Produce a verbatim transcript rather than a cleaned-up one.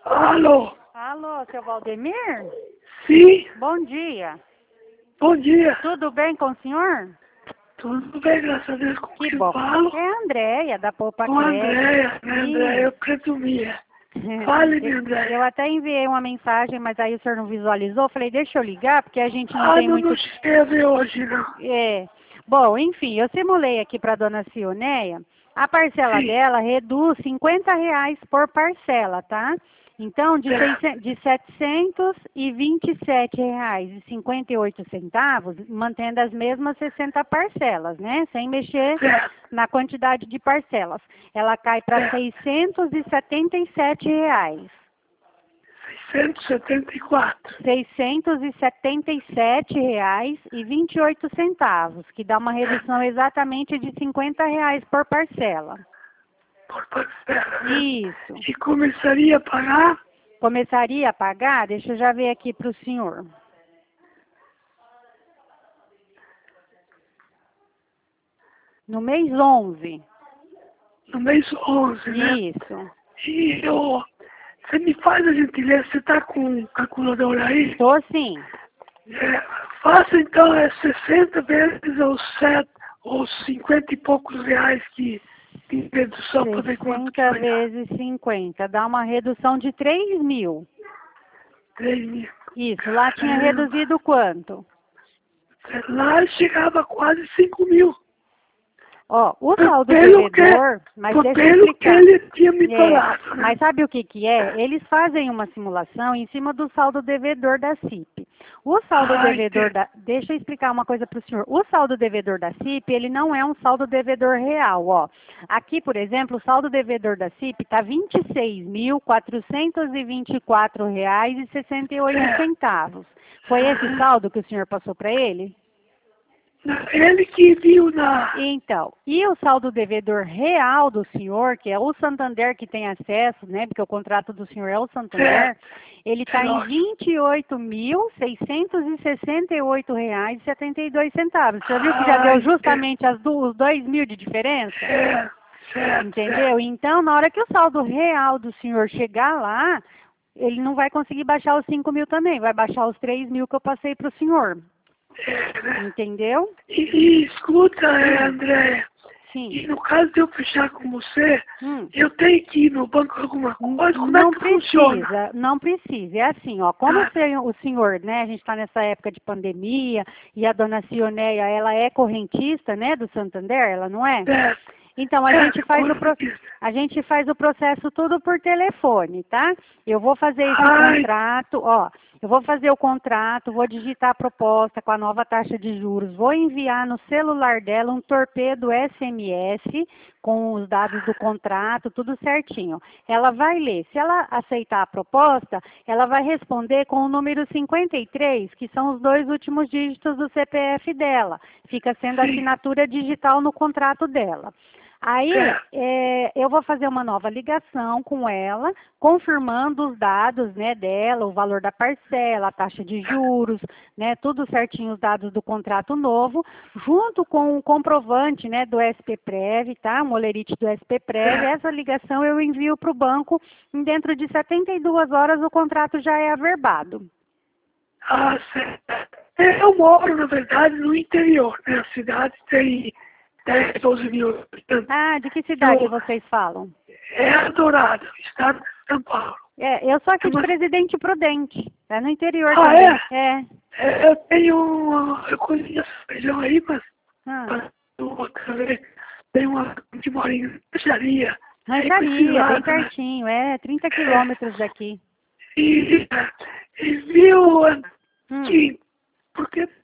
Alô? Alô, seu Valdemir? Sim, Bom dia. bom dia. Tudo bem com o senhor? Tudo bem, graças a Deus, com Que quem bom. falo? É a Andréia, da Poupa Com a Crédito. Andréia, né, Andréia? Eu presumia. Fale-me, Eu Andréia. até enviei uma mensagem, mas aí o senhor não visualizou. Falei, deixa eu ligar, porque a gente não Ah, tem não, muito... não cheguei a ver hoje, não. É. Bom, enfim, eu simulei aqui para dona Cioneia. A parcela Sim, dela reduz cinquenta reais por parcela, tá? Então, de, certo, seiscentos, de setecentos e vinte e sete reais e cinquenta e oito centavos, mantendo as mesmas sessenta parcelas, né? Sem mexer certo, na quantidade de parcelas. Ela cai para certo. seiscentos e setenta e sete reais. seiscentos e setenta e quatro. seiscentos e setenta e sete reais e vinte e oito centavos, que dá uma redução exatamente de cinquenta reais por parcela. Por parcela, né? Isso. E começaria a pagar Começaria a pagar? Deixa eu já ver aqui para o senhor. No mês onze. no mês onze, né? Isso. E eu... Você me faz a gentileza, você está com um calculador aí? Estou sim. É, faça então é sessenta vezes os sete, ou cinquenta e poucos reais que tem redução para ver quanto que sessenta vai dar. vezes cinquenta. Dá uma redução de três mil. três mil. Isso. Lá tinha Caramba. reduzido quanto? Lá chegava a quase cinco mil. Ó, o P- saldo Pelo que, devedor, mas p- deixa eu pelo que explicar. ele tinha me É, falado, né? mas sabe o que que é? Eles fazem uma simulação em cima do saldo devedor da C I P. O saldo Ah, devedor entendo. da... Deixa eu explicar uma coisa para o senhor. O saldo devedor da C I P, ele não é um saldo devedor real, ó. Aqui, por exemplo, o saldo devedor da C I P está vinte e seis mil, quatrocentos e vinte e quatro reais e sessenta e oito É. centavos. Foi esse saldo que o senhor passou para ele? Ele que viu na... Então, e o saldo devedor real do senhor, que é o Santander que tem acesso, né, porque o contrato do senhor é o Santander, Certo. ele É está em lógico. vinte e oito mil, seiscentos e sessenta e oito reais e setenta e dois centavos. O senhor viu que já Ah, deu entendo. justamente as du- os dois mil de diferença? Certo, certo, Entendeu? certo. Então, na hora que o saldo real do senhor chegar lá, ele não vai conseguir baixar os cinco mil também, vai baixar os três mil que eu passei para o senhor. É, né? Entendeu? E, e escuta, é, Hum, André, sim. e no caso de eu fechar com você, Hum. eu tenho que ir no banco alguma N- coisa, como é Não que funciona? precisa, não precisa. É assim, ó, como o Ah, senhor, o senhor, né, a gente está nessa época de pandemia e a dona Cioneia, ela é correntista, né, do Santander, ela não é? certo. Então a É, gente que faz o coisa pro, que... a gente faz o processo tudo por telefone, tá? Eu vou fazer esse Ai, contrato, ó, eu vou fazer o contrato, vou digitar a proposta com a nova taxa de juros, vou enviar no celular dela um torpedo S M S com os dados do contrato, tudo certinho. Ela vai ler. Se ela aceitar a proposta, ela vai responder com o número cinquenta e três, que são os dois últimos dígitos do C P F dela. Fica sendo a sim, assinatura digital no contrato dela. Aí, certo. é, eu vou fazer uma nova ligação com ela, confirmando os dados, né, dela, o valor da parcela, a taxa de juros, né, tudo certinho, os dados do contrato novo, junto com o comprovante, né, do S P Prev, tá, o molerite do S P Prev. certo. Essa ligação eu envio para o banco, e dentro de setenta e duas horas o contrato já é averbado. Ah, certo. Eu moro, na verdade, no interior, né? A cidade tem dez, doze mil habitantes. Ah, de que cidade Eu, vocês falam? é Adorado, estado de São Paulo. É, eu sou É aqui de uma... Presidente Prudente, é no interior Ah, também. é? É. É, eu tenho uma... Eu conheço a região aí, mas... Ah. Para outra vez, tem uma que mora em Rancharia, aí para esse Rancharia, bem lado, né? pertinho, é trinta É, quilômetros daqui. e, e viu Hum. que... Porque